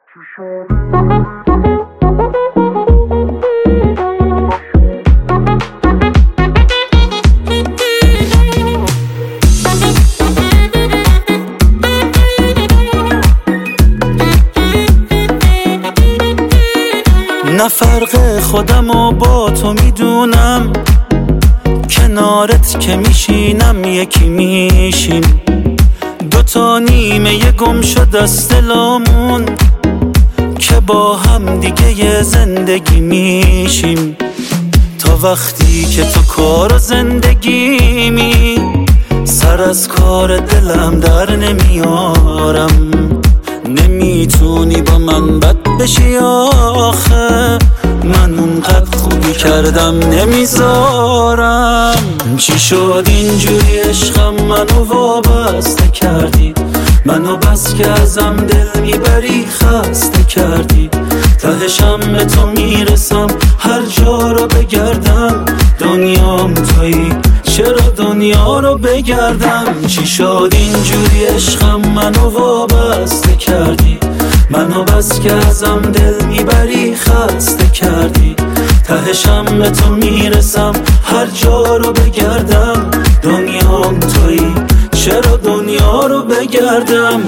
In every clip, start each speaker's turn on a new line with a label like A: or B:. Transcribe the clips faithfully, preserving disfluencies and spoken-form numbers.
A: نه فرق خودمو با تو میدونم، کنارت که میشینم یکی میشیم، دوتا نیمه یه گم شد از دلامون که با هم دیگه یه زندگی میشیم. تا وقتی که تو کار و زندگیمی، سر از کار دلم در نمیارم. نمیتونی با من بد بشی آخه، من اونقدر خوبی کردم نمیذارم. چی شد اینجوری عشقم منو وابسته کردی، منو بس که ازم دل میبری خسته کردی. تهشم به تو میرسم هر جا رو بگردم، دنیام تویی چرا دنیا رو بگردم. چی شد اینجوری عشقم منو وابسته کردی، منو بس که ازم دل میبری خسته کردی. تهشم به تو میرسم هر جا رو بگردم، دنیام تویی چرا دنیا رو بگردم.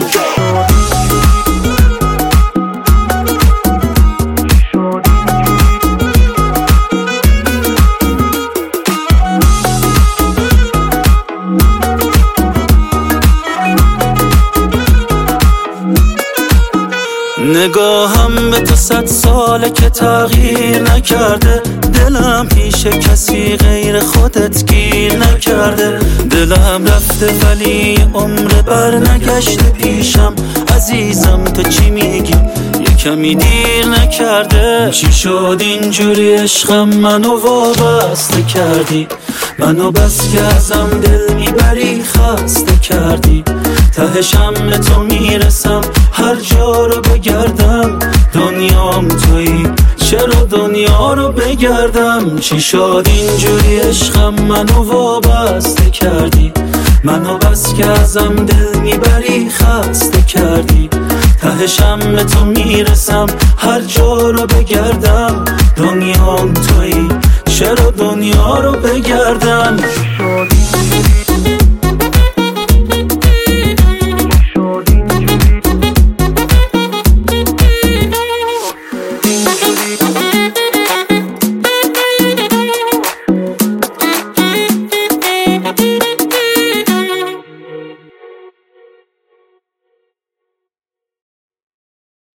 A: نگاهم به تو صد ساله که تغییر نکرده، دلم پیش کسی غیر خودت گیر نکرده. دلم رفته ولی عمر بر نگشته پیشم، عزیزم تو چی میگی یه کمی دیر نکرده. چی شد اینجوری عشقم منو وابسته کردی، منو بس که ازم دل میبری خسته کردی. تهشم به تو میرسم هر جا رو بگردم، دنیام تویی چرا دنیا رو بگردم. چی شد اینجوری عشقم منو وابسته کردی، منو بس که ازم دل میبری خسته کردی. تهشم به تو میرسم هر جا رو بگردم، دنیام تویی چرا دنیا رو بگردم.